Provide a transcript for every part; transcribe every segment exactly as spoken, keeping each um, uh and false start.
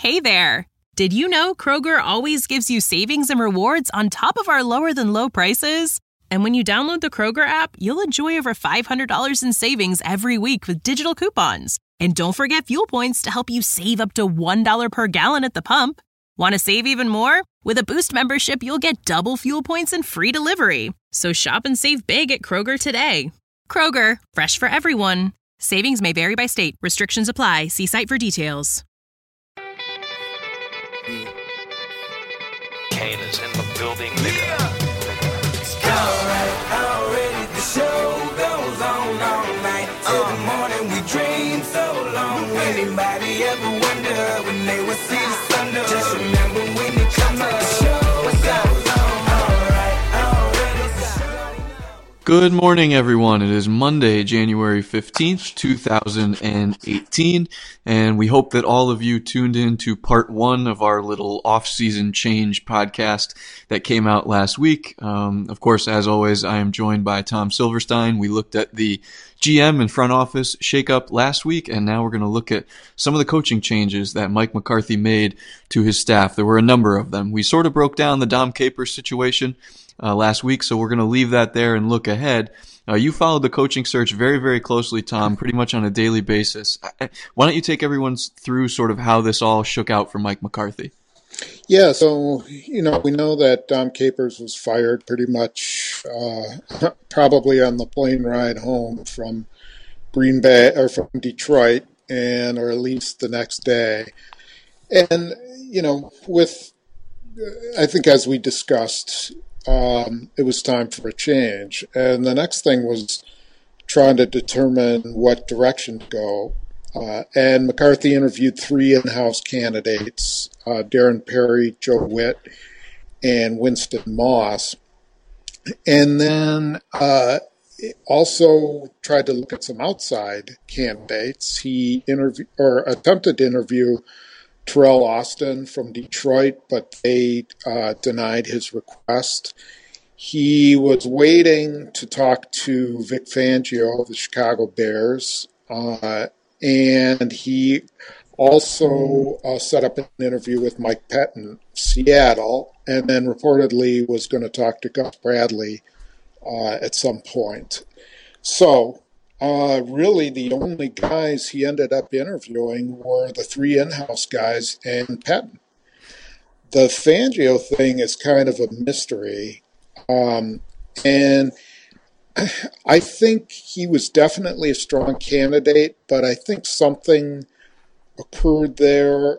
Hey there! Did you know Kroger always gives you savings and rewards on top of our lower-than-low prices? And when you download the Kroger app, you'll enjoy over five hundred dollars in savings every week with digital coupons. And don't forget fuel points to help you save up to one dollar per gallon at the pump. Want to save even more? With a Boost membership, you'll get double fuel points and free delivery. So shop and save big at Kroger today. Kroger, fresh for everyone. Savings may vary by state. Restrictions apply. See site for details. Kane is in the building, nigga. Yeah. Alright, already the show goes on all night. Till the morning we dream so long. Anybody ever wonder when they would see the sun up? Just remember when you come up, the show goes on. Alright, already the show. Good morning, everyone. It is Monday, January fifteenth, two thousand eighteen, and we hope that all of you tuned in to part one of our little off-season change podcast that came out last week. Um, of course, as always, I am joined by Tom Silverstein. We looked at the G M and front office shakeup last week, and now we're going to look at some of the coaching changes that Mike McCarthy made to his staff. There were a number of them. We sort of broke down the Dom Capers situation Uh, last week, so we're going to leave that there and look ahead. Uh, you followed the coaching search very, very closely, Tom, pretty much on a daily basis. Why don't you take everyone through sort of how this all shook out for Mike McCarthy? Yeah, so, you know, we know that Dom Capers was fired pretty much uh, probably on the plane ride home from Green Bay or from Detroit, and or at least the next day. And, you know, with, I think as we discussed, Um, it was time for a change. And the next thing was trying to determine what direction to go. Uh, and McCarthy interviewed three in-house candidates, uh, Darren Perry, Joe Witt, and Winston Moss. And then uh, also tried to look at some outside candidates. He interviewed or attempted to interview Terrell Austin from Detroit, but they uh, denied his request. He was waiting to talk to Vic Fangio of the Chicago Bears, uh, and he also uh, set up an interview with Mike Pettine, Seattle, and then reportedly was going to talk to Gus Bradley uh, at some point. So, Uh, really, the only guys he ended up interviewing were the three in-house guys and Pettine. The Fangio thing is kind of a mystery. Um, and I think he was definitely a strong candidate, but I think something occurred there.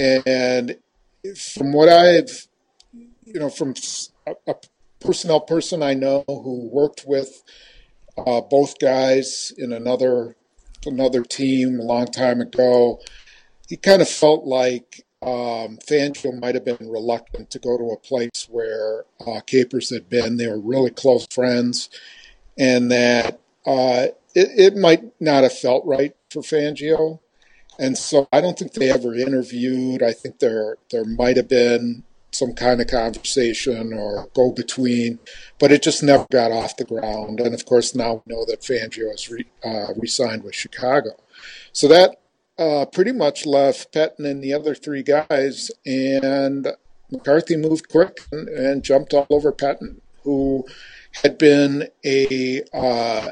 And from what I've, you know, from a, a personnel person I know who worked with Uh, both guys in another another team a long time ago, he kind of felt like um, Fangio might have been reluctant to go to a place where uh, Capers had been. They were really close friends, and that uh, it, it might not have felt right for Fangio. And so I don't think they ever interviewed. I think there there might have been some kind of conversation or go-between, but it just never got off the ground. And, of course, now we know that Fangio has re, uh, re-signed with Chicago. So that uh, pretty much left Pettine and the other three guys, and McCarthy moved quick and, and jumped all over Pettine, who had been a, uh,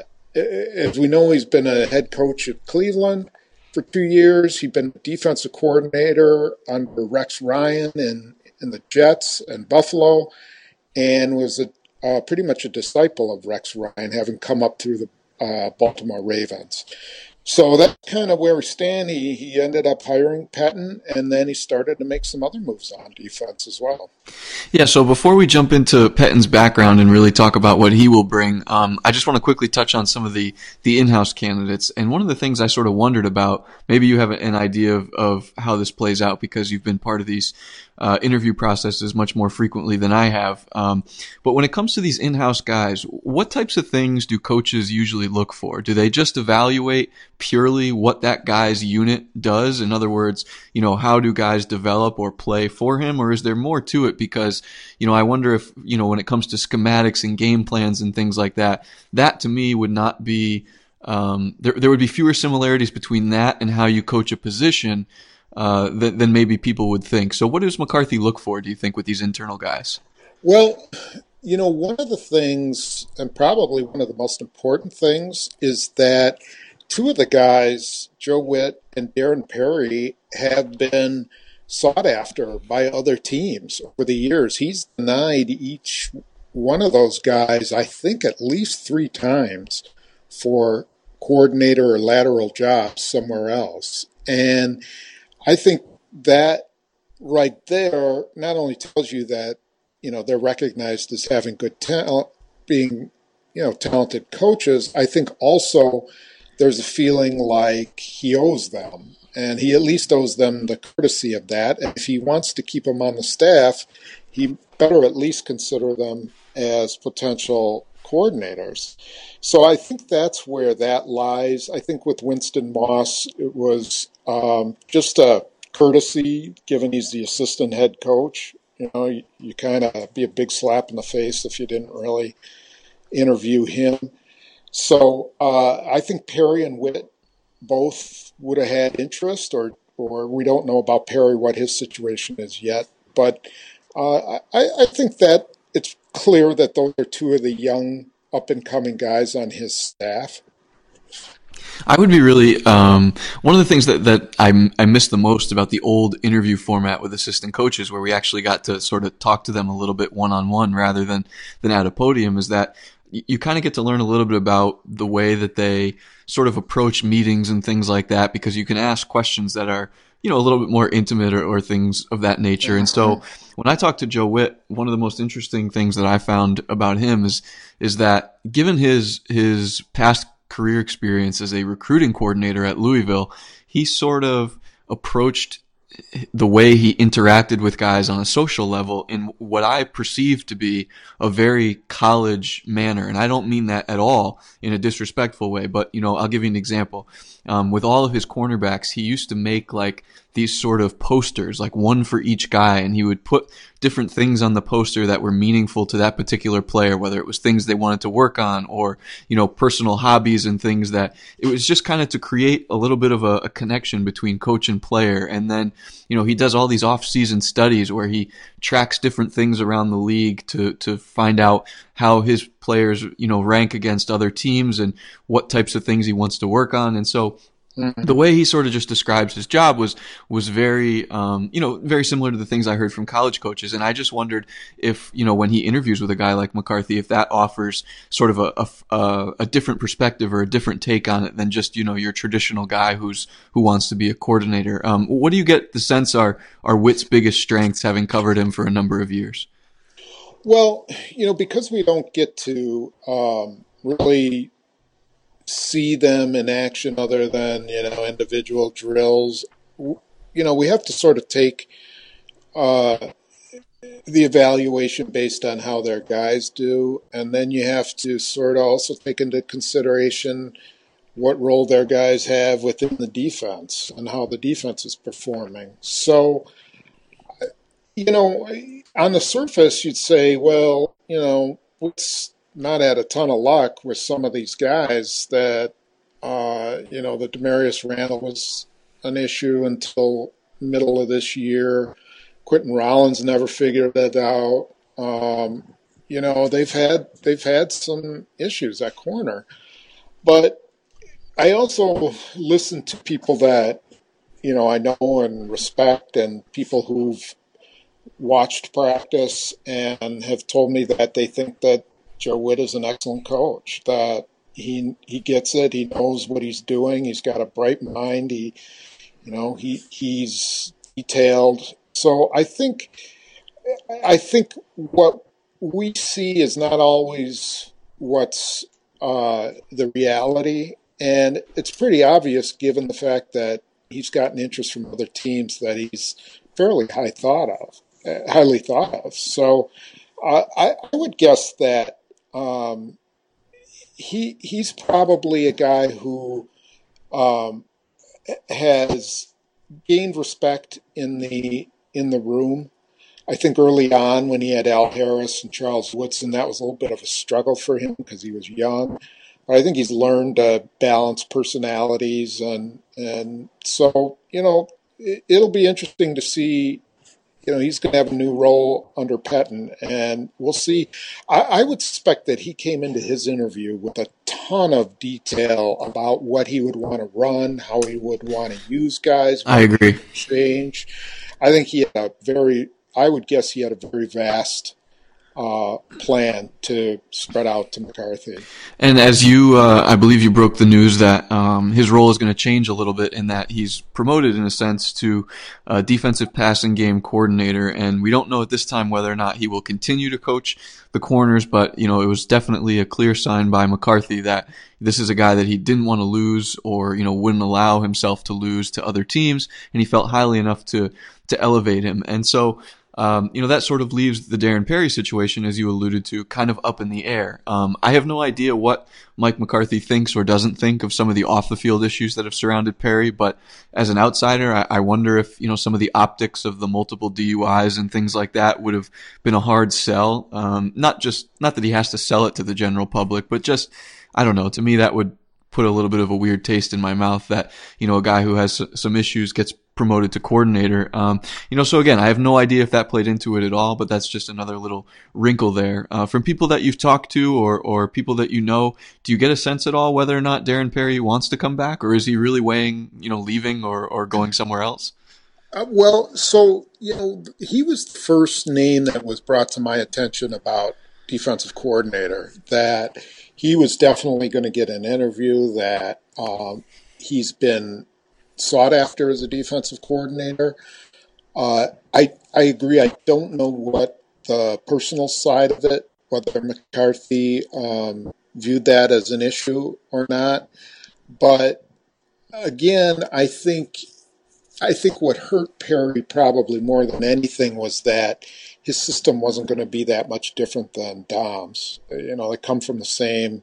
as we know, he's been a head coach at Cleveland for two years. He'd been defensive coordinator under Rex Ryan and in the Jets and Buffalo, and was a, uh, pretty much a disciple of Rex Ryan, having come up through the uh, Baltimore Ravens. So that's kind of where we stand. He, he ended up hiring Pettine, and then he started to make some other moves on defense as well. Yeah, so before we jump into Pettine's background and really talk about what he will bring, um, I just want to quickly touch on some of the, the in-house candidates. And one of the things I sort of wondered about, maybe you have an idea of, of how this plays out because you've been part of these uh, interview processes much more frequently than I have. Um, but when it comes to these in-house guys, what types of things do coaches usually look for? Do they just evaluate purely what that guy's unit does? In other words, you know, how do guys develop or play for him? Or is there more to it? Because, you know, I wonder if, you know, when it comes to schematics and game plans and things like that, that to me would not be, um, there, there would be fewer similarities between that and how you coach a position uh, than, than maybe people would think. So what does McCarthy look for, do you think, with these internal guys? Well, you know, one of the things, and probably one of the most important things, is that two of the guys, Joe Whitt and Darren Perry, have been sought after by other teams over the years. He's denied each one of those guys, I think, at least three times for coordinator or lateral jobs somewhere else. And I think that right there not only tells you that, you know, they're recognized as having good talent, being, you know, talented coaches. I think also there's a feeling like he owes them, and he at least owes them the courtesy of that. And if he wants to keep them on the staff, he better at least consider them as potential coordinators. So I think that's where that lies. I think with Winston Moss, it was um, just a courtesy, given he's the assistant head coach. You know, you, you kind of be a big slap in the face if you didn't really interview him. So uh, I think Perry and Whitt both would have had interest, or or we don't know about Perry what his situation is yet. But uh, I, I think that it's clear that those are two of the young up-and-coming guys on his staff. I would be really um, one of the things that that I I miss the most about the old interview format with assistant coaches, where we actually got to sort of talk to them a little bit one on one rather than than at a podium, is that you, you kind of get to learn a little bit about the way that they sort of approach meetings and things like that, because you can ask questions that are, you know, a little bit more intimate, or, or things of that nature. And so when I talked to Joe Whitt, one of the most interesting things that I found about him is is that given his his past career experience as a recruiting coordinator at Louisville, he sort of approached the way he interacted with guys on a social level in what I perceive to be a very college manner. And I don't mean that at all in a disrespectful way, but, you know, I'll give you an example. Um, with all of his cornerbacks, he used to make like these sort of posters, like one for each guy, and he would put different things on the poster that were meaningful to that particular player, whether it was things they wanted to work on, or, you know, personal hobbies and things that it was just kind of to create a little bit of a, a connection between coach and player. And then, you know, he does all these off-season studies where he tracks different things around the league to, to find out how his players, you know, rank against other teams and what types of things he wants to work on. And so the way he sort of just describes his job was was very, um, you know, very similar to the things I heard from college coaches. And I just wondered if, you know, when he interviews with a guy like McCarthy, if that offers sort of a, a, a different perspective or a different take on it than just, you know, your traditional guy who's who wants to be a coordinator. Um, what do you get the sense are are Whitt's biggest strengths, having covered him for a number of years? Well, you know, because we don't get to um, really see them in action other than, you know, individual drills, you know, we have to sort of take uh, the evaluation based on how their guys do. And then you have to sort of also take into consideration what role their guys have within the defense and how the defense is performing. So, you know, on the surface, you'd say, well, you know, what's not had a ton of luck with some of these guys that, uh, you know, the Demarius Randall was an issue until middle of this year. Quentin Rollins never figured that out. Um, you know, they've had they've had some issues at corner. But I also listen to people that, you know, I know and respect, and people who've watched practice and have told me that they think that Joe Whitt is an excellent coach, that he he gets it, he knows what he's doing, he's got a bright mind, he you know, he he's detailed. So I think I think what we see is not always what's uh, the reality, and it's pretty obvious given the fact that he's gotten interest from other teams that he's fairly high thought of, uh, highly thought of. So uh, I, I would guess that Um, he he's probably a guy who um, has gained respect in the in the room. I think early on when he had Al Harris and Charles Woodson, that was a little bit of a struggle for him because he was young. But I think he's learned to balance personalities, and and so, you know, it, it'll be interesting to see. You know, he's going to have a new role under Pettine, and we'll see. I, I would suspect that he came into his interview with a ton of detail about what he would want to run, how he would want to use guys. I agree. Change. I think he had a very, I would guess he had a very vast uh, plan to spread out to McCarthy. And as you, uh, I believe you broke the news that um, his role is going to change a little bit in that he's promoted, in a sense, to uh, defensive passing game coordinator. And we don't know at this time whether or not he will continue to coach the corners, but you know, it was definitely a clear sign by McCarthy that this is a guy that he didn't want to lose, or you know, wouldn't allow himself to lose to other teams, and he felt highly enough to to elevate him. And so. Um, you know, that sort of leaves the Darren Perry situation, as you alluded to, kind of up in the air. Um, I have no idea what Mike McCarthy thinks or doesn't think of some of the off-the-field issues that have surrounded Perry, but as an outsider, I, I wonder if, you know, some of the optics of the multiple D U Is and things like that would have been a hard sell. Um, not just, not that he has to sell it to the general public, but just, I don't know, to me that would put a little bit of a weird taste in my mouth that, you know, a guy who has some issues gets promoted to coordinator. Um, you know, so again, I have no idea if that played into it at all, but that's just another little wrinkle there. Uh, from people that you've talked to or, or people that you know, do you get a sense at all whether or not Darren Perry wants to come back, or is he really weighing, you know, leaving or, or going somewhere else? Uh, well, so, you know, he was the first name that was brought to my attention about defensive coordinator, that he was definitely going to get an interview, that um, he's been sought after as a defensive coordinator. Uh, I I agree. I don't know what the personal side of it, whether McCarthy um, viewed that as an issue or not. But again, I think I think what hurt Perry probably more than anything was that his system wasn't going to be that much different than Dom's. You know, they come from the same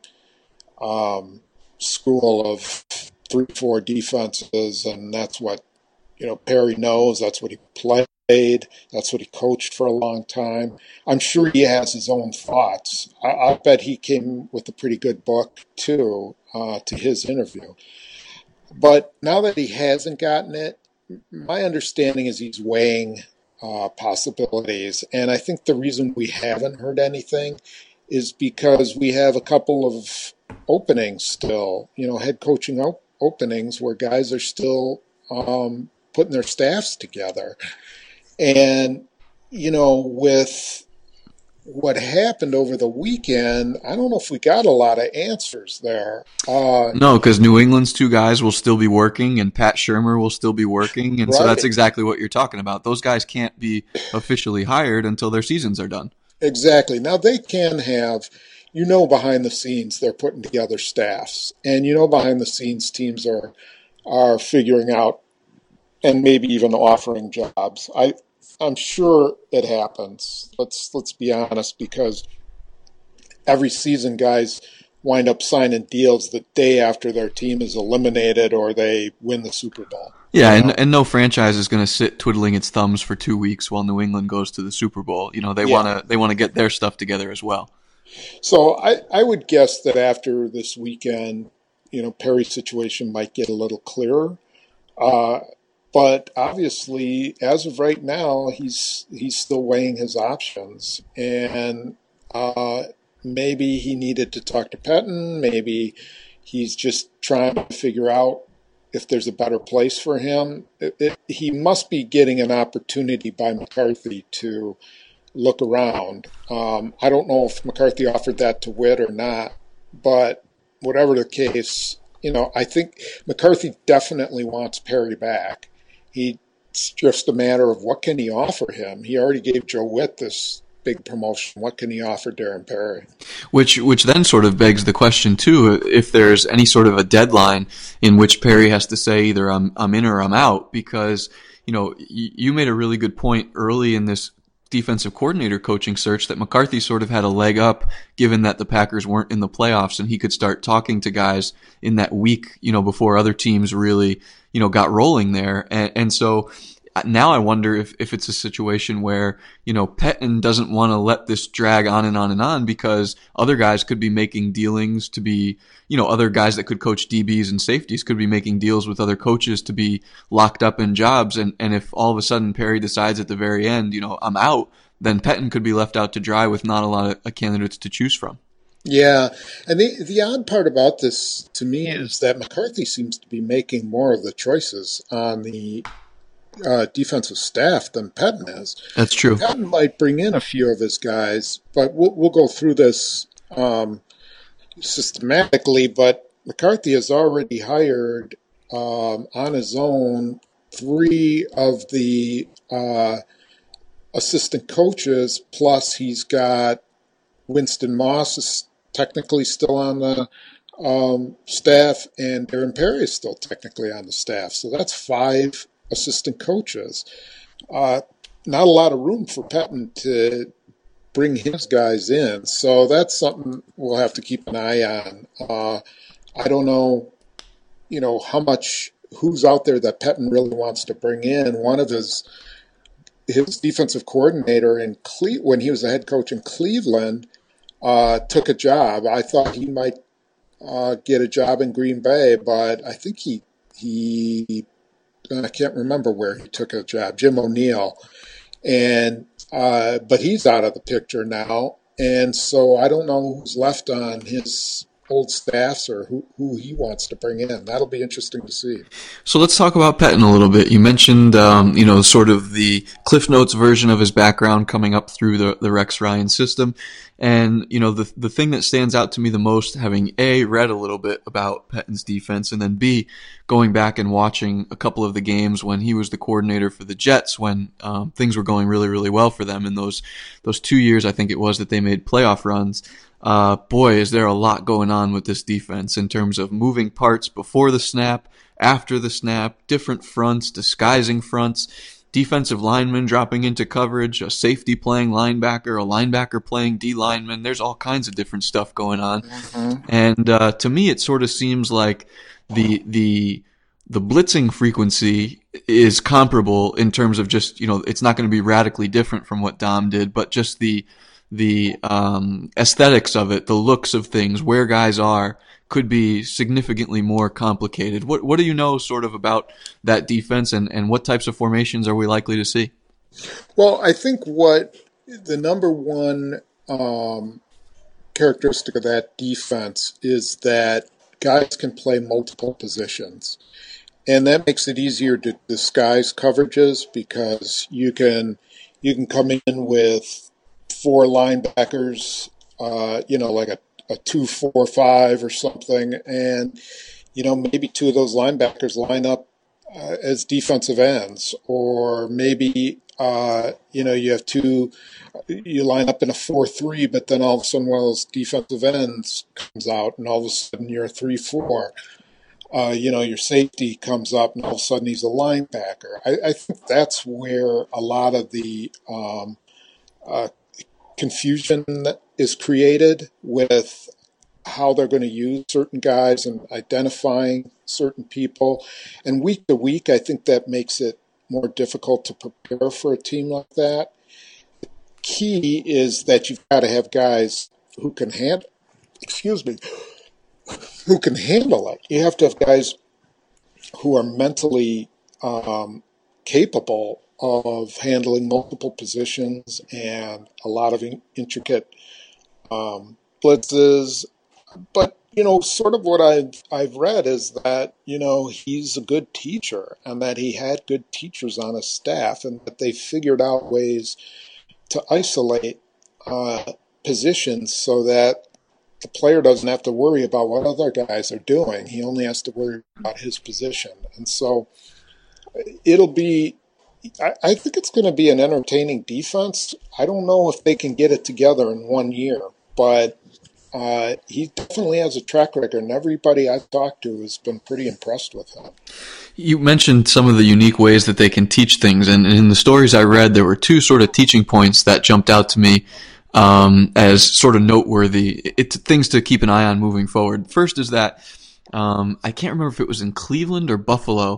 um, school of three, four defenses, and that's what, you know, Perry knows. That's what he played. That's what he coached for a long time. I'm sure he has his own thoughts. I, I bet he came with a pretty good book, too, uh, to his interview. But now that he hasn't gotten it, my understanding is he's weighing uh, possibilities. And I think the reason we haven't heard anything is because we have a couple of openings still, you know, head coaching op- openings where guys are still um, putting their staffs together. And, you know, with what happened over the weekend, I don't know if we got a lot of answers there. Uh, no, because New England's two guys will still be working, and Pat Shurmur will still be working, and right. So that's exactly what you're talking about. Those guys can't be officially hired until their seasons are done. Exactly. Now, they can have, you know, behind the scenes, they're putting together staffs. And, you know, behind the scenes, teams are are figuring out and maybe even offering jobs. I, I'm sure it happens. Let's let's be honest, because every season guys wind up signing deals the day after their team is eliminated or they win the Super Bowl. Yeah, and, and no franchise is going to sit twiddling its thumbs for two weeks while New England goes to the Super Bowl. You know, they yeah. want to they want to get their stuff together as well. So I, I would guess that after this weekend, you know, Perry's situation might get a little clearer. Uh, but obviously, as of right now, he's he's still weighing his options. And uh, maybe he needed to talk to Pettine. Maybe he's just trying to figure out if there's a better place for him. It, it, he must be getting an opportunity by McCarthy to look around. Um, I don't know if McCarthy offered that to Witt or not, but whatever the case, you know, I think McCarthy definitely wants Perry back. He, it's just a matter of what can he offer him. He already gave Joe Witt this big promotion. What can he offer Darren Perry? Which which then sort of begs the question too, if there's any sort of a deadline in which Perry has to say either I'm I'm in or I'm out, because you know you made a really good point early in this defensive coordinator coaching search that McCarthy sort of had a leg up, given that the Packers weren't in the playoffs, and he could start talking to guys in that week, you know, before other teams really, you know, got rolling there. And, and so now I wonder if, if it's a situation where, you know, Pettine doesn't want to let this drag on and on and on because other guys could be making dealings to be, you know, other guys that could coach D Bs and safeties could be making deals with other coaches to be locked up in jobs. And, and if all of a sudden Perry decides at the very end, you know, I'm out, then Pettine could be left out to dry with not a lot of candidates to choose from. Yeah, and the the odd part about this to me is that McCarthy seems to be making more of the choices on the uh, defensive staff than Pettine is. That's true. Pettine might bring in a few of his guys, but we'll, we'll go through this um, systematically. But McCarthy has already hired um, on his own three of the uh, assistant coaches, plus he's got Winston Moss is technically still on the um, staff, and Darren Perry is still technically on the staff. So that's five assistant coaches. Uh, not a lot of room for Pettine to bring his guys in. So that's something we'll have to keep an eye on. Uh, I don't know, you know, how much, who's out there that Pettine really wants to bring in. One of his his defensive coordinator in Cle- when he was the head coach in Cleveland, Uh, took a job. I thought he might uh, get a job in Green Bay, but I think he he I can't remember where he took a job. Jim O'Neill, and uh, but he's out of the picture now, and so I don't know who's left on his old staffs or who, who he wants to bring in. That'll be interesting to see. So let's talk about Pettine a little bit. You mentioned, um, you know, sort of the Cliff Notes version of his background coming up through the, the Rex Ryan system. And, you know, the the thing that stands out to me the most, having A, read a little bit about Pettine's defense, and then B, going back and watching a couple of the games when he was the coordinator for the Jets, when um, things were going really, really well for them in those those two years, I think it was, that they made playoff runs. Uh, boy, is there a lot going on with this defense in terms of moving parts before the snap, after the snap, different fronts, disguising fronts, defensive linemen dropping into coverage, a safety playing linebacker, a linebacker playing D lineman. There's all kinds of different stuff going on. Mm-hmm. And uh, to me, it sort of seems like the the the blitzing frequency is comparable in terms of just, you know, it's not going to be radically different from what Dom did, but just the the um, aesthetics of it, the looks of things, where guys are, could be significantly more complicated. What what do you know sort of about that defense, and, and what types of formations are we likely to see? Well, I think what the number one um, characteristic of that defense is that guys can play multiple positions. And that makes it easier to disguise coverages because you can you can come in with four linebackers, uh, you know, like a, a two, four, five or something, and you know maybe two of those linebackers line up uh, as defensive ends, or maybe uh, you know you have two, you line up in a four three, but then all of a sudden one of those defensive ends comes out, and all of a sudden you're a three four. Uh, you know, your safety comes up, and all of a sudden he's a linebacker. I, I think that's where a lot of the um, uh, confusion is created with how they're going to use certain guys and identifying certain people. And week to week, I think that makes it more difficult to prepare for a team like that. The key is that you've got to have guys who can handle, excuse me, who can handle it. You have to have guys who are mentally um, capable of handling multiple positions and a lot of in- intricate um, blitzes. But, you know, sort of what I've, I've read is that, you know, he's a good teacher and that he had good teachers on his staff and that they figured out ways to isolate uh, positions so that the player doesn't have to worry about what other guys are doing. He only has to worry about his position. And so it'll be, I, I think it's going to be an entertaining defense. I don't know if they can get it together in one year, but uh, he definitely has a track record, and everybody I've talked to has been pretty impressed with him. You mentioned some of the unique ways that they can teach things, and in the stories I read, there were two sort of teaching points that jumped out to me Um, as sort of noteworthy. It's things to keep an eye on moving forward. First is that um, I can't remember if it was in Cleveland or Buffalo.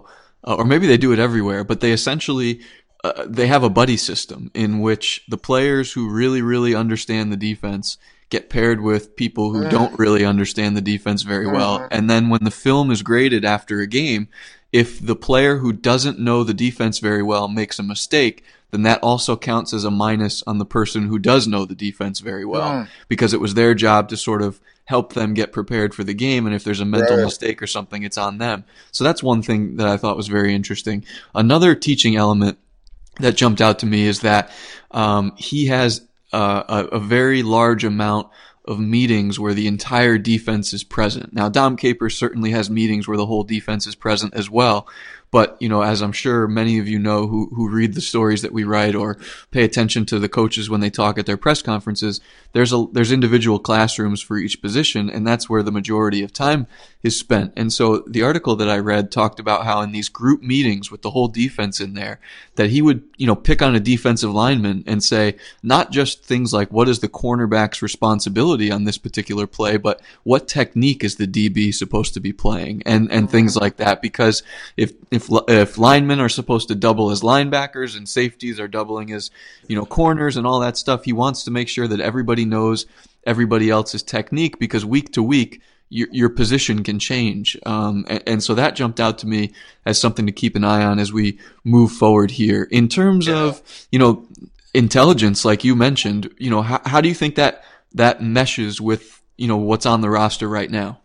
uh, or maybe they do it everywhere, but they essentially uh, they have a buddy system in which the players who really, really understand the defense get paired with people who don't really understand the defense very well. And then when the film is graded after a game, if the player who doesn't know the defense very well makes a mistake, then that also counts as a minus on the person who does know the defense very well, mm. because it was their job to sort of help them get prepared for the game. And if there's a mental right. mistake or something, it's on them. So that's one thing that I thought was very interesting. Another teaching element that jumped out to me is that um, he has uh, a, a very large amount of meetings where the entire defense is present. Now, Dom Capers certainly has meetings where the whole defense is present as well. But, you know, as I'm sure many of you know who, who read the stories that we write or pay attention to the coaches when they talk at their press conferences, there's a, there's individual classrooms for each position, and that's where the majority of time is spent. And so the article that I read talked about how in these group meetings with the whole defense in there, that he would, you know, pick on a defensive lineman and say, not just things like what is the cornerback's responsibility on this particular play, but what technique is the D B supposed to be playing, and, and things like that. Because if, if If, if linemen are supposed to double as linebackers and safeties are doubling as, you know, corners and all that stuff, he wants to make sure that everybody knows everybody else's technique, because week to week, your, your position can change. Um, and, and so that jumped out to me as something to keep an eye on as we move forward here. In terms yeah. of, you know, intelligence, like you mentioned, you know, how, how do you think that that meshes with, you know, what's on the roster right now?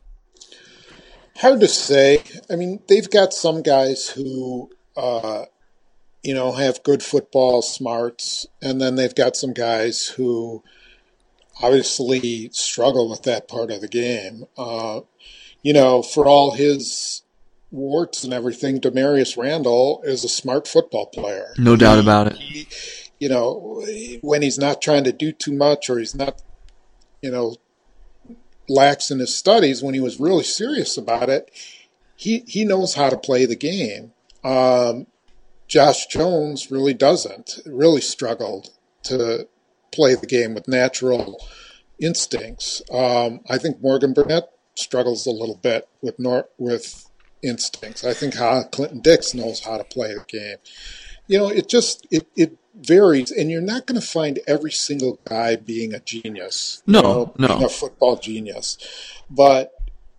Hard to say. I mean, they've got some guys who, uh, you know, have good football smarts, and then they've got some guys who obviously struggle with that part of the game. Uh, you know, for all his warts and everything, Demarius Randall is a smart football player. No he, doubt about it. He, you know, when he's not trying to do too much, or he's not, you know, lax in his studies, when he was really serious about it, he he knows how to play the game. Um, Josh Jones really doesn't, really struggled to play the game with natural instincts. Um, I think Morgan Burnett struggles a little bit with nor- with instincts. I think how Clinton Dix knows how to play the game. You know, it just, it, it varies, and you're not going to find every single guy being a genius. No, you know, no. Being a football genius. But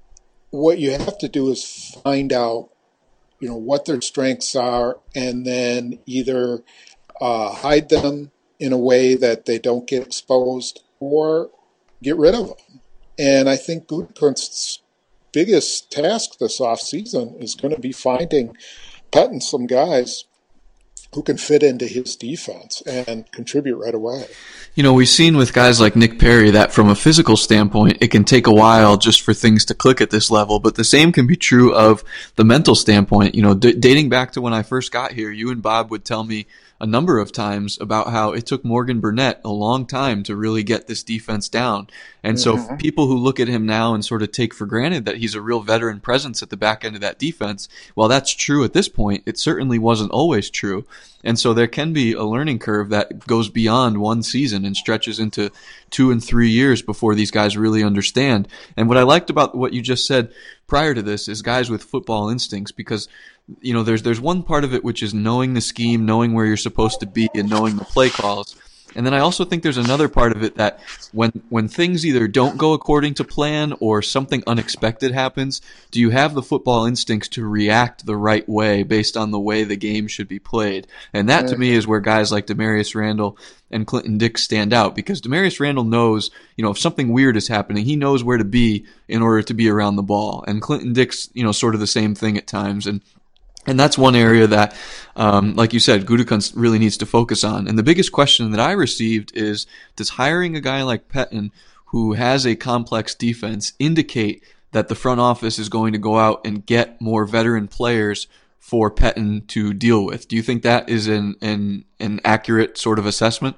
what you have to do is find out, you know, what their strengths are, and then either uh, hide them in a way that they don't get exposed, or get rid of them. And I think Gutekunst's biggest task this offseason is going to be finding, cutting some guys who can fit into his defense and contribute right away. You know, we've seen with guys like Nick Perry that from a physical standpoint, it can take a while just for things to click at this level, but the same can be true of the mental standpoint. You know, d- dating back to when I first got here, you and Bob would tell me a number of times about how it took Morgan Burnett a long time to really get this defense down. And mm-hmm. so people who look at him now and sort of take for granted that he's a real veteran presence at the back end of that defense, while that's true at this point, it certainly wasn't always true. And so there can be a learning curve that goes beyond one season and stretches into two and three years before these guys really understand. And what I liked about what you just said prior to this is guys with football instincts, because you know, there's there's one part of it which is knowing the scheme, knowing where you're supposed to be, and knowing the play calls. And then I also think there's another part of it that when when things either don't go according to plan or something unexpected happens, do you have the football instincts to react the right way based on the way the game should be played? And that to me is where guys like Demarius Randall and Clinton Dix stand out, because Demarius Randall knows, you know, if something weird is happening, he knows where to be in order to be around the ball. And Clinton Dix, you know, sort of the same thing at times. And And that's one area that, um, like you said, Gutekunst really needs to focus on. And the biggest question that I received is, does hiring a guy like Pettine, who has a complex defense, indicate that the front office is going to go out and get more veteran players for Pettine to deal with? Do you think that is an, an, an accurate sort of assessment?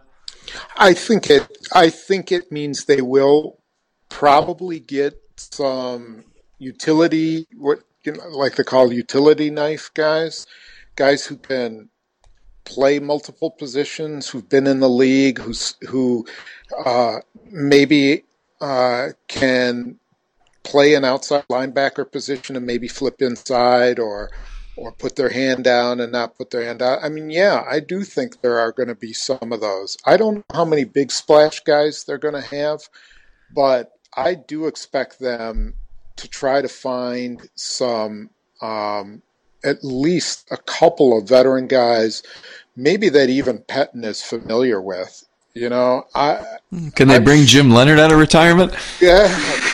I think it, I think it means they will probably get some utility, what, you know, like they call utility knife guys, guys who can play multiple positions, who've been in the league, who's, who uh, maybe uh, can play an outside linebacker position and maybe flip inside, or or put their hand down and not put their hand out. I mean, yeah, I do think there are going to be some of those. I don't know how many big splash guys they're going to have, but I do expect them to try to find some, um, at least a couple of veteran guys, maybe that even Pettine is familiar with. You know, I can they I'm, bring Jim Leonard out of retirement? Yeah,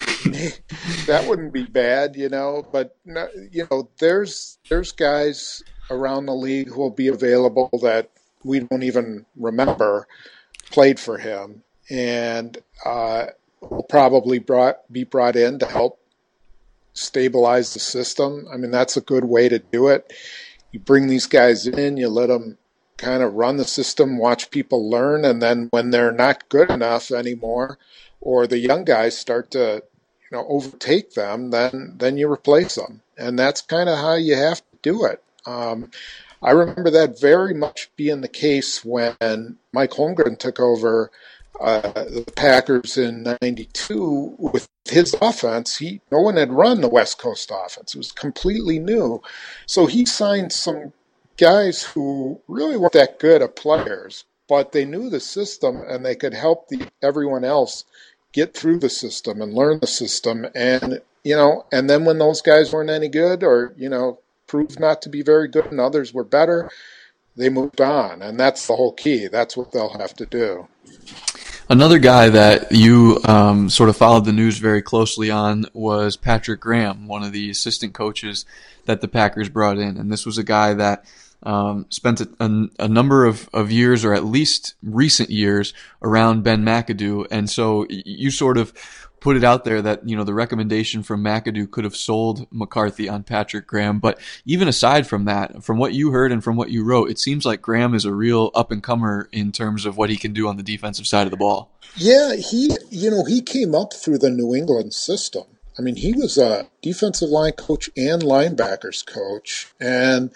that wouldn't be bad, you know. But you know, there's there's guys around the league who will be available that we don't even remember played for him, and uh, will probably brought be brought in to help stabilize the system. I mean, that's a good way to do it. You bring these guys in, you let them kind of run the system, watch people learn, and then when they're not good enough anymore, or the young guys start to, you know, overtake them, then then you replace them, and that's kind of how you have to do it. Um, I remember that very much being the case when Mike Holmgren took over uh, the Packers in ninety-two with his offense. He no one had run the West Coast offense; it was completely new, so he signed some guys who really weren't that good at players, but they knew the system and they could help the, everyone else get through the system and learn the system. And, you know, and then when those guys weren't any good or, you know, proved not to be very good and others were better, they moved on. And that's the whole key. That's what they'll have to do. Another guy that you um, sort of followed the news very closely on was Patrick Graham, one of the assistant coaches that the Packers brought in. And this was a guy that Um, spent a, a, a number of, of years, or at least recent years, around Ben McAdoo. And so you sort of put it out there that, you know, the recommendation from McAdoo could have sold McCarthy on Patrick Graham. But even aside from that, from what you heard and from what you wrote, it seems like Graham is a real up-and-comer in terms of what he can do on the defensive side of the ball. Yeah, he, you know, he came up through the New England system. I mean, he was a defensive line coach and linebackers coach. And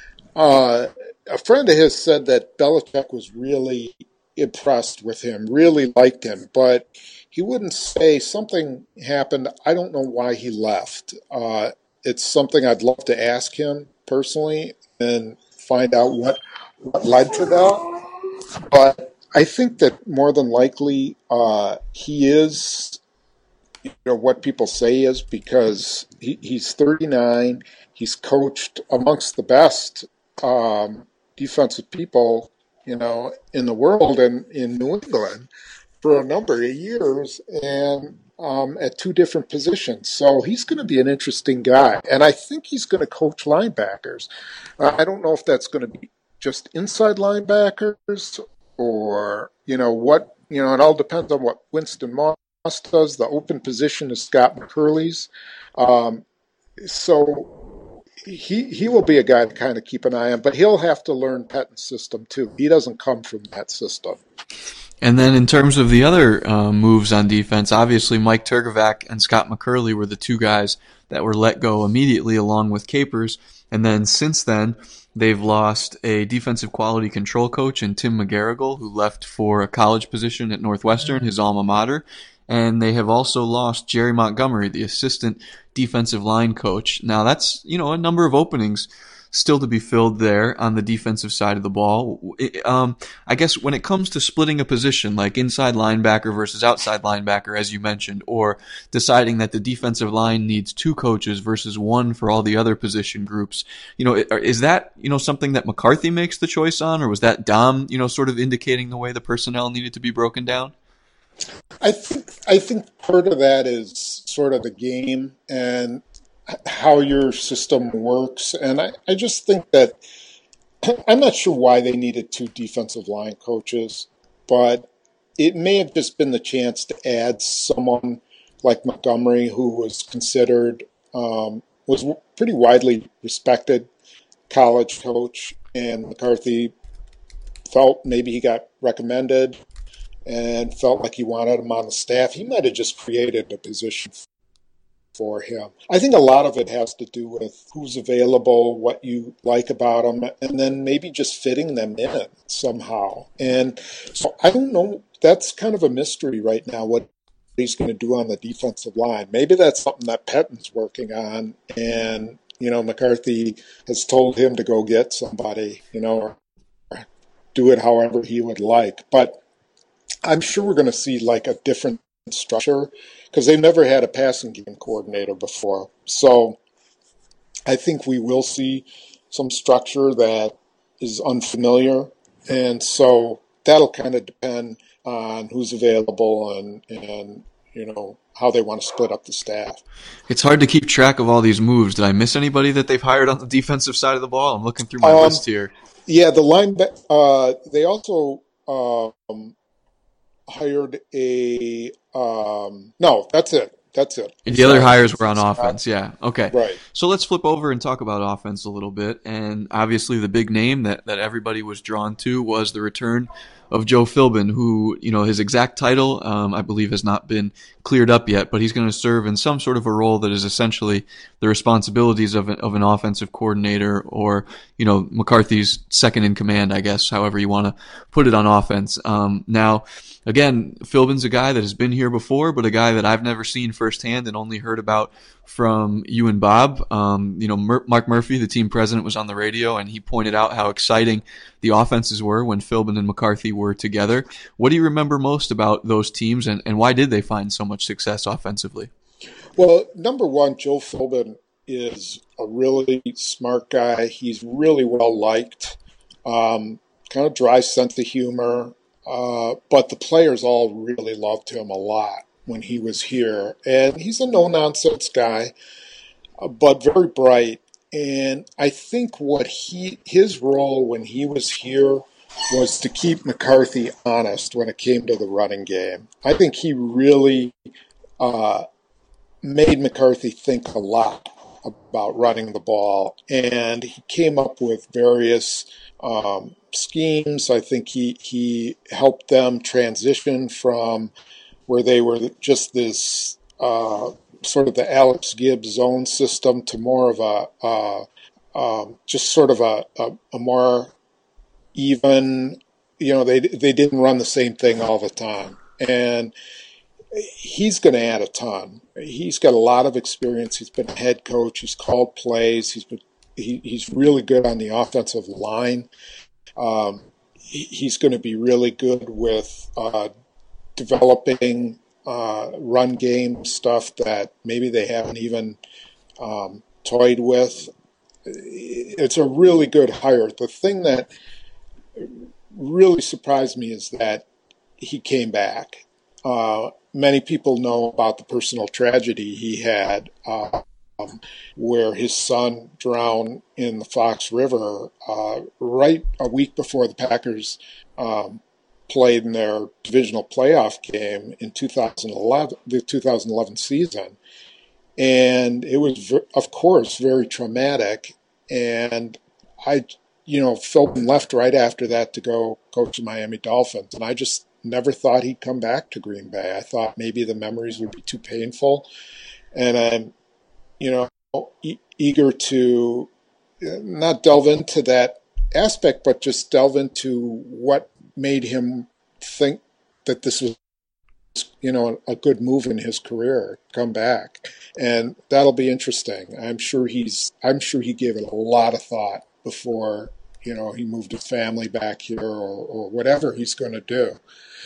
Uh, a friend of his said that Belichick was really impressed with him, really liked him, but he wouldn't say something happened. I don't know why he left. Uh, it's something I'd love to ask him personally and find out what, what led to that. But I think that more than likely uh, he is, you know, what people say he is, because he, he's thirty-nine. He's coached amongst the best Um, defensive people, you know, in the world and in New England for a number of years, and um, at two different positions. So he's going to be an interesting guy, and I think he's going to coach linebackers. Uh, I don't know if that's going to be just inside linebackers or, you know, what, you know, it all depends on what Winston Moss does. The open position is Scott McCurley's. Um, so He he will be a guy to kind of keep an eye on, but he'll have to learn Pettine's system too. He doesn't come from that system. And then in terms of the other uh, moves on defense, obviously Mike Turkovac and Scott McCurley were the two guys that were let go immediately along with Capers. And then since then, they've lost a defensive quality control coach in Tim McGarrigle, who left for a college position at Northwestern, his alma mater. And they have also lost Jerry Montgomery, the assistant defensive line coach. Now that's, you know, a number of openings still to be filled there on the defensive side of the ball. Um, I guess when it comes to splitting a position like inside linebacker versus outside linebacker, as you mentioned, or deciding that the defensive line needs two coaches versus one for all the other position groups, you know, is that, you know, something that McCarthy makes the choice on, or was that Dom, you know, sort of indicating the way the personnel needed to be broken down? I think I think part of that is sort of the game and how your system works. And I, I just think that I'm not sure why they needed two defensive line coaches, but it may have just been the chance to add someone like Montgomery, who was considered, um, was pretty widely respected college coach, and McCarthy felt maybe he got recommended and felt like he wanted him on the staff. He might have just created a position for him. I think a lot of it has to do with who's available, what you like about them, and then maybe just fitting them in somehow. And so I don't know. That's kind of a mystery right now, what he's going to do on the defensive line. Maybe that's something that Pettine's working on, and you know, McCarthy has told him to go get somebody, you know, or do it however he would like. But I'm sure we're going to see like a different structure because they've never had a passing game coordinator before. So I think we will see some structure that is unfamiliar. And so that'll kind of depend on who's available and, and, you know, how they want to split up the staff. It's hard to keep track of all these moves. Did I miss anybody that they've hired on the defensive side of the ball? I'm looking through my um, list here. Yeah, the line, uh, they also um, hired a, um, no, that's it. That's it. And the other hires were on offense, yeah. Okay. Right. So let's flip over and talk about offense a little bit. And obviously the big name that, that everybody was drawn to was the return of Joe Philbin, who, you know, his exact title, um, I believe has not been cleared up yet, but he's going to serve in some sort of a role that is essentially the responsibilities of an, of an offensive coordinator or, you know, McCarthy's second in command, I guess, however you want to put it on offense. Um, now, again, Philbin's a guy that has been here before, but a guy that I've never seen firsthand and only heard about from you and Bob. Um, you know, Mur- Mark Murphy, the team president, was on the radio, and he pointed out how exciting the offenses were when Philbin and McCarthy were together. What do you remember most about those teams, and, and why did they find so much success offensively? Well, number one, Joe Philbin is a really smart guy. He's really well liked, um, kind of dry sense of humor. Uh, but the players all really loved him a lot when he was here. And he's a no-nonsense guy, uh, but very bright. And I think what he his role when he was here was to keep McCarthy honest when it came to the running game. I think he really uh, made McCarthy think a lot about running the ball. And he came up with various um, schemes. I think he, he helped them transition from where they were just this uh, sort of the Alex Gibbs zone system to more of a uh, um, just sort of a, a, a more even, you know, they they didn't run the same thing all the time. And he's going to add a ton. He's got a lot of experience. He's been a head coach. He's called plays. He's been he, he's really good on the offensive line. Um, he, he's going to be really good with uh, developing uh, run game stuff that maybe they haven't even um, toyed with. It's a really good hire. The thing that really surprised me is that he came back. Uh, many people know about the personal tragedy he had uh, um, where his son drowned in the Fox River uh, right a week before the Packers um, played in their divisional playoff game in two thousand eleven, the two thousand eleven season. And it was, of course, very traumatic. And I, you know, Philbin left right after that to go coach the Miami Dolphins. And I just never thought he'd come back to Green Bay. I thought maybe the memories would be too painful. And I'm, you know, e- eager to not delve into that aspect, but just delve into what made him think that this was, you know, a good move in his career, come back. And that'll be interesting. I'm sure he's, I'm sure he gave it a lot of thought before, you know, he moved his family back here or, or whatever he's going to do.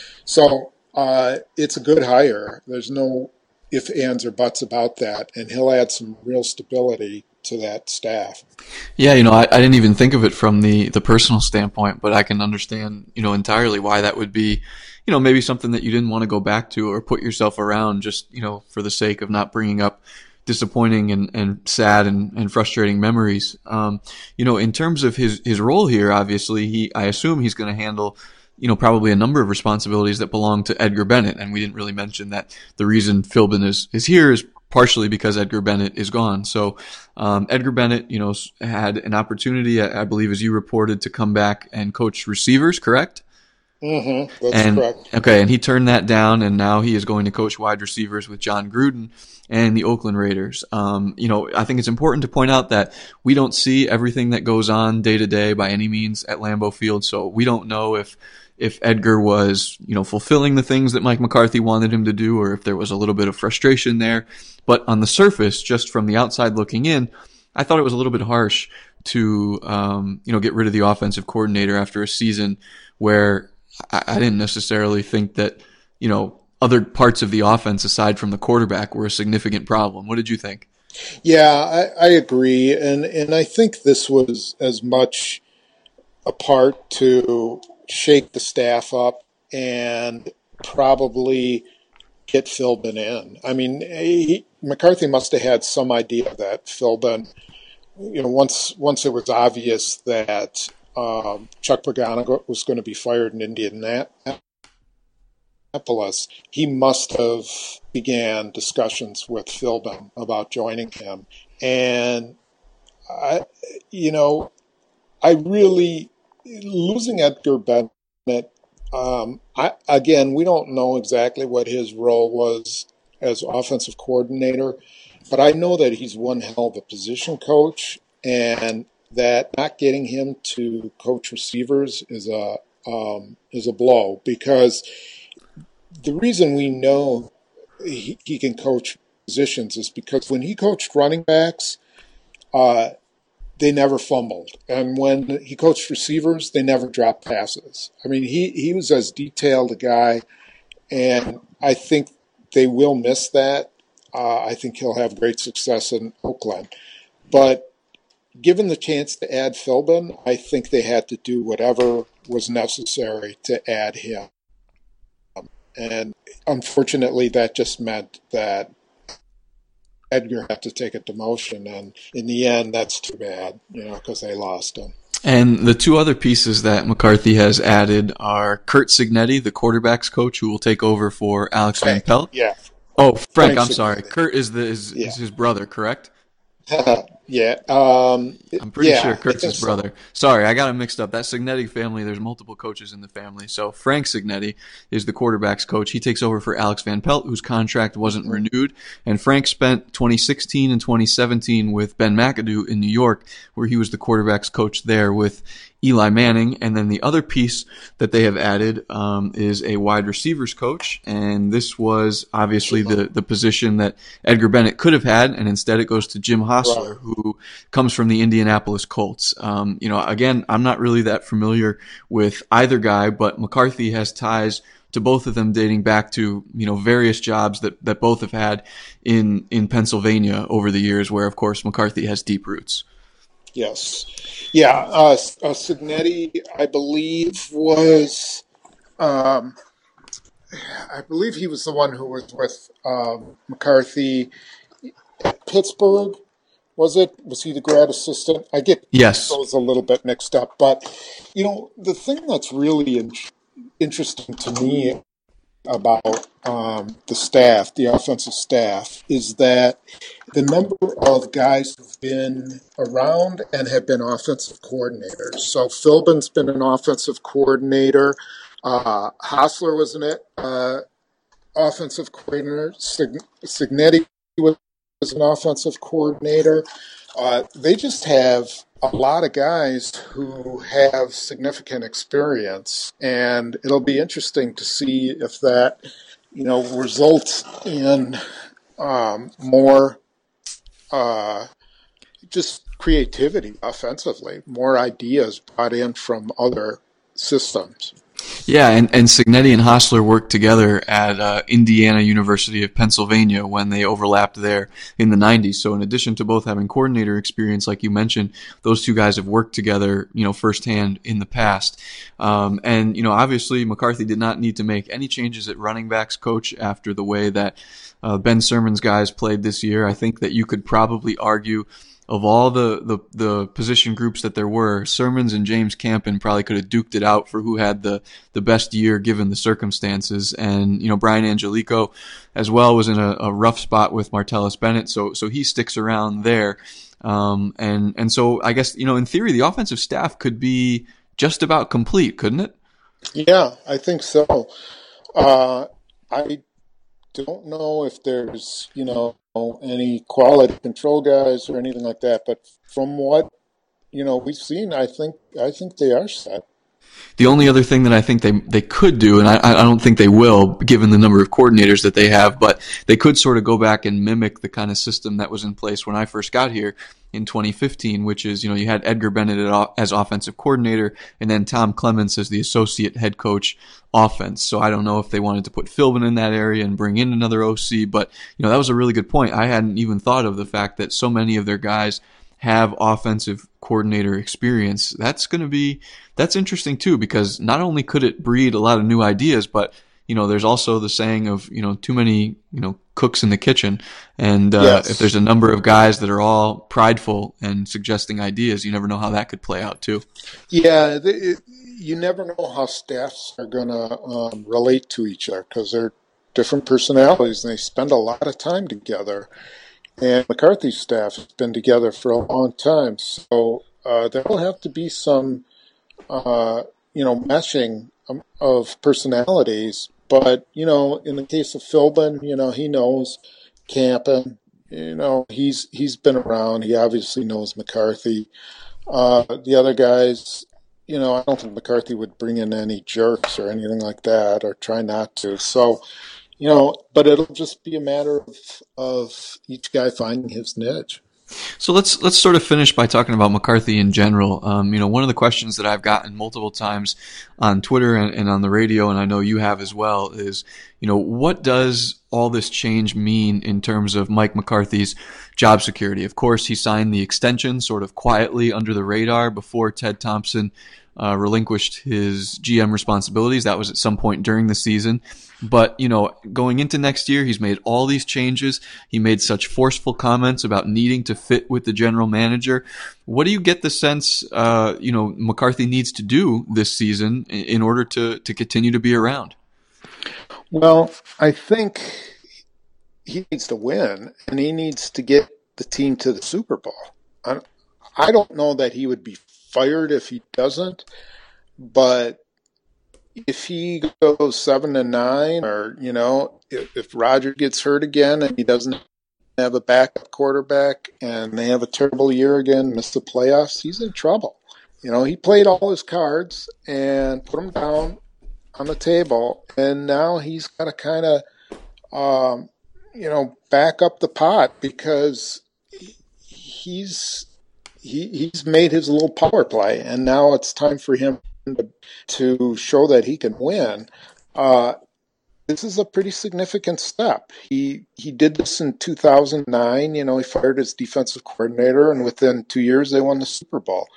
So uh, it's a good hire. There's no ifs, ands, or buts about that. And he'll add some real stability to that staff. Yeah, you know, I, I didn't even think of it from the, the personal standpoint, but I can understand, you know, entirely why that would be, you know, maybe something that you didn't want to go back to or put yourself around just, you know, for the sake of not bringing up disappointing and, and sad and, and frustrating memories. Um, you know, in terms of his, his role here, obviously, he, I assume he's going to handle, you know, probably a number of responsibilities that belong to Edgar Bennett. And we didn't really mention that the reason Philbin is, is here is partially because Edgar Bennett is gone. So, um, Edgar Bennett, you know, had an opportunity, I, I believe, as you reported, to come back and coach receivers, correct? Mm-hmm. That's and, correct. Okay, and he turned that down, and now he is going to coach wide receivers with John Gruden and the Oakland Raiders. Um, you know, I think it's important to point out that we don't see everything that goes on day to day by any means at Lambeau Field, so we don't know if if Edgar was, you know, fulfilling the things that Mike McCarthy wanted him to do, or if there was a little bit of frustration there. But on the surface, just from the outside looking in, I thought it was a little bit harsh to, um, you know, get rid of the offensive coordinator after a season where I, I didn't necessarily think that, you know, other parts of the offense aside from the quarterback were a significant problem. What did you think? Yeah, I, I agree. And, and I think this was as much a part to shake the staff up and probably get Philbin in. I mean, he, McCarthy must have had some idea that Philbin, you know, once once it was obvious that um, Chuck Pagano was going to be fired in Indianapolis, he must have began discussions with Philbin about joining him. And, I, you know, I really, losing Edgar Bennett, Um, I, again, we don't know exactly what his role was as offensive coordinator, but I know that he's one hell of a position coach, and that not getting him to coach receivers is a um, is a blow, because the reason we know he, he can coach positions is because when he coached running backs, uh, they never fumbled. And when he coached receivers, they never dropped passes. I mean, he, he was as detailed a guy, and I think they will miss that. Uh, I think he'll have great success in Oakland. But given the chance to add Philbin, I think they had to do whatever was necessary to add him. And unfortunately, that just meant that Edgar had to take a demotion, and in the end, that's too bad, you know, because they lost him. And the two other pieces that McCarthy has added are Curt Cignetti, the quarterback's coach, who will take over for Alex Van Pelt. Yeah. Oh, Frank, Frank I'm Cignetti. sorry. Curt is the is, Yeah. is his brother, correct? yeah. Um, I'm pretty yeah, sure I Kurt's think his so. brother. Sorry, I got him mixed up. That Cignetti family, there's multiple coaches in the family. So Frank Cignetti is the quarterback's coach. He takes over for Alex Van Pelt, whose contract wasn't renewed. And Frank spent twenty sixteen and twenty seventeen with Ben McAdoo in New York, where he was the quarterback's coach there with Eli Manning. And then the other piece that they have added um, is a wide receivers coach. And this was obviously the, the position that Edgar Bennett could have had. And instead it goes to Jim Hostler, Right. who comes from the Indianapolis Colts. Um, you know, again, I'm not really that familiar with either guy, but McCarthy has ties to both of them dating back to, you know, various jobs that, that both have had in, in Pennsylvania over the years, where, of course, McCarthy has deep roots. Yes. Yeah. Uh, uh, Cignetti, I believe, was, um, I believe he was the one who was with um, McCarthy at Pittsburgh. Was it? Was he the grad assistant? I get Yes. those a little bit mixed up. But, you know, the thing that's really in- interesting to me about um, the staff, the offensive staff, is that the number of guys who've been around and have been offensive coordinators. So Philbin's been an offensive coordinator. Uh, Hostler was an uh, offensive coordinator. Sig- Cignetti was was an offensive coordinator. Uh, they just have a lot of guys who have significant experience, and it'll be interesting to see if that, you know, results in um, more uh, just creativity offensively, more ideas brought in from other systems. Yeah, and, and Cignetti and Hostler worked together at uh, Indiana University of Pennsylvania when they overlapped there in the nineties. So in addition to both having coordinator experience, like you mentioned, those two guys have worked together, you know, firsthand in the past. Um, and, you know, obviously McCarthy did not need to make any changes at running backs coach after the way that uh, Ben Sermon's guys played this year. I think that you could probably argue of all the, the, the position groups that there were, Sermons and James Campen probably could have duked it out for who had the, the best year given the circumstances. And, you know, Brian Angelico as well was in a, a rough spot with Martellus Bennett. So, so he sticks around there. Um, and, and so I guess, you know, in theory, the offensive staff could be just about complete, couldn't it? Yeah, I think so. Uh, I don't know if there's, you know, any quality control guys or anything like that, but from what, you know, we've seen, I think I think they are set. The only other thing that I think they they could do, and I, I don't think they will, given the number of coordinators that they have, but they could sort of go back and mimic the kind of system that was in place when I first got here in twenty fifteen, which is, you know, you had Edgar Bennett as offensive coordinator and then Tom Clements as the associate head coach offense. So I don't know if they wanted to put Philbin in that area and bring in another O C, but, you know, that was a really good point. I hadn't even thought of the fact that so many of their guys have offensive coordinator experience. That's going to be, that's interesting too, because not only could it breed a lot of new ideas, but, you know, there's also the saying of, you know, too many, you know, cooks in the kitchen. And uh, yes. if there's a number of guys that are all prideful and suggesting ideas, you never know how that could play out too. Yeah, it, you never know how staffs are going to um, relate to each other because they're different personalities and they spend a lot of time together. And McCarthy's staff has been together for a long time, so uh, there will have to be some, uh, you know, meshing of personalities. But, you know, in the case of Philbin, you know, he knows Campen. You know, he's he's been around. He obviously knows McCarthy. Uh, the other guys, you know, I don't think McCarthy would bring in any jerks or anything like that, or try not to. So, you know, but it'll just be a matter of, of each guy finding his niche. So let's let's sort of finish by talking about McCarthy in general. Um, you know, one of the questions that I've gotten multiple times on Twitter and, and on the radio, and I know you have as well, is, you know, what does all this change mean in terms of Mike McCarthy's job security? Of course, he signed the extension sort of quietly under the radar before Ted Thompson uh, relinquished his G M responsibilities. That was at some point during the season. But, you know, going into next year, he's made all these changes. He made such forceful comments about needing to fit with the general manager. What do you get the sense, uh, you know, McCarthy needs to do this season in order to, to continue to be around? Well, I think he needs to win, and he needs to get the team to the Super Bowl. I, I don't know that he would be fired if he doesn't, but if he goes seven to nine, or, you know, if, if Roger gets hurt again and he doesn't have a backup quarterback and they have a terrible year again, miss the playoffs, he's in trouble. You know, he played all his cards and put them down on the table, and now he's got to kind of, um, you know, back up the pot because he's he he's made his little power play, and now it's time for him to, to show that he can win. Uh, this is a pretty significant step. He he did this in two thousand nine. You know, he fired his defensive coordinator, and within two years they won the Super Bowl.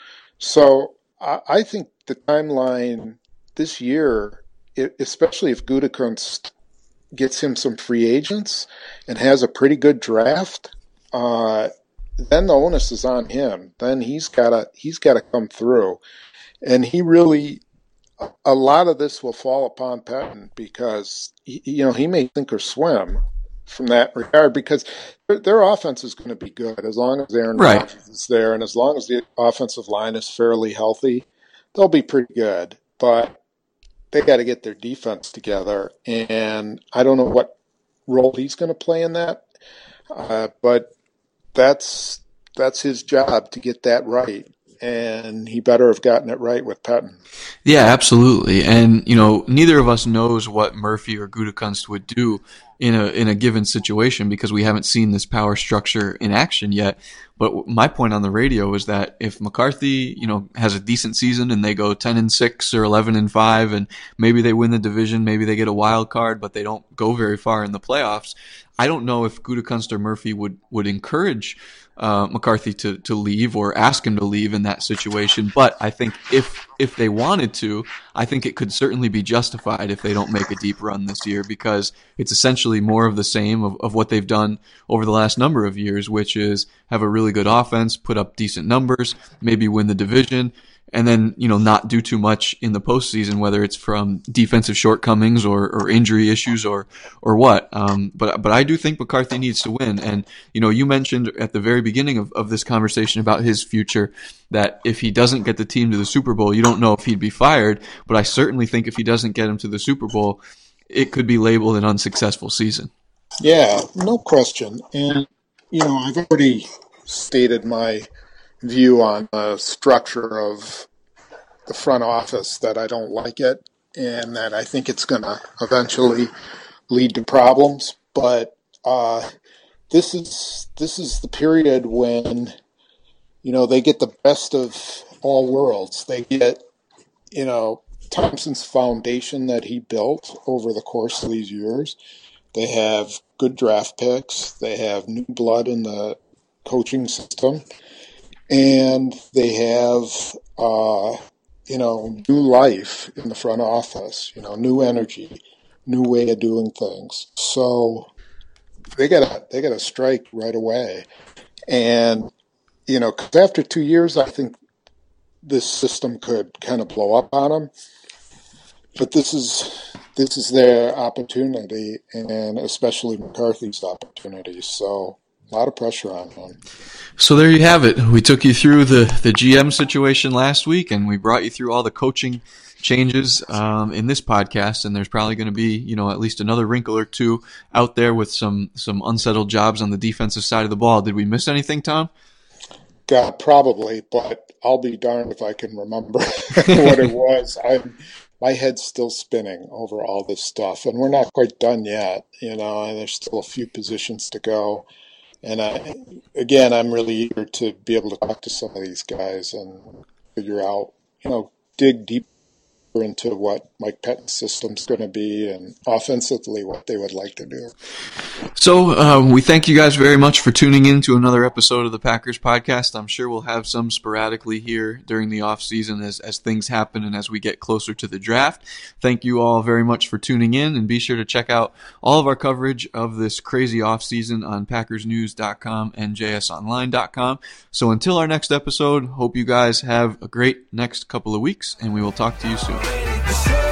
So I, I think the timeline this year, it, especially if Gutekunst gets him some free agents and has a pretty good draft, uh, then the onus is on him. Then he's gotta he's gotta come through. And he really, a lot of this will fall upon Pettine because, he, you know, he may sink or swim from that regard because their, their offense is going to be good as long as Aaron right. Rodgers is there, and as long as the offensive line is fairly healthy, they'll be pretty good. But they got to get their defense together, and I don't know what role he's going to play in that, uh, but that's that's his job to get that right. And he better have gotten it right with Pettine. Yeah, absolutely. And, you know, neither of us knows what Murphy or Gutekunst would do in a in a given situation because we haven't seen this power structure in action yet. But my point on the radio is that if McCarthy, you know, has a decent season and they go ten and six or eleven and five, and maybe they win the division, maybe they get a wild card, but they don't go very far in the playoffs, I don't know if Gutekunst or Murphy would would encourage Uh, McCarthy to, to leave or ask him to leave in that situation. But I think if if they wanted to, I think it could certainly be justified if they don't make a deep run this year because it's essentially more of the same of, of what they've done over the last number of years, which is have a really good offense, put up decent numbers, maybe win the division, and then, you know, not do too much in the postseason, whether it's from defensive shortcomings or, or injury issues or or what. Um, but but I do think McCarthy needs to win. And, you know, you mentioned at the very beginning of, of this conversation about his future that if he doesn't get the team to the Super Bowl, you don't know if he'd be fired. But I certainly think if he doesn't get him to the Super Bowl, it could be labeled an unsuccessful season. Yeah, no question. And, you know, I've already stated my view on the structure of the front office that I don't like it, and that I think it's going to eventually lead to problems. But uh, this is this is the period when, you know, they get the best of all worlds. They get, you know, Thompson's foundation that he built over the course of these years. They have good draft picks. They have new blood in the coaching system. And they have, uh, you know, new life in the front office, you know, new energy, new way of doing things. So they gotta, they gotta strike right away. And, you know, 'cause after two years, I think this system could kind of blow up on them. But this is, this is their opportunity, and especially McCarthy's opportunity. So a lot of pressure on him. So there you have it. We took you through the, the G M situation last week, and we brought you through all the coaching changes um, in this podcast. And there's probably going to be, you know, at least another wrinkle or two out there with some some unsettled jobs on the defensive side of the ball. Did we miss anything, Tom? God, probably, but I'll be darned if I can remember what it was. I'm my head's still spinning over all this stuff, and we're not quite done yet, you know, and there's still a few positions to go. And I, again, I'm really eager to be able to talk to some of these guys and figure out, you know, dig deeper into what Mike Pettine's system's going to be, and offensively what they would like to do. So uh, we thank you guys very much for tuning in to another episode of the Packers podcast. I'm sure we'll have some sporadically here during the off season as, as things happen and as we get closer to the draft. Thank you all very much for tuning in, and be sure to check out all of our coverage of this crazy off season on Packers News dot com and J S Online dot com. So until our next episode, hope you guys have a great next couple of weeks, and we will talk to you soon.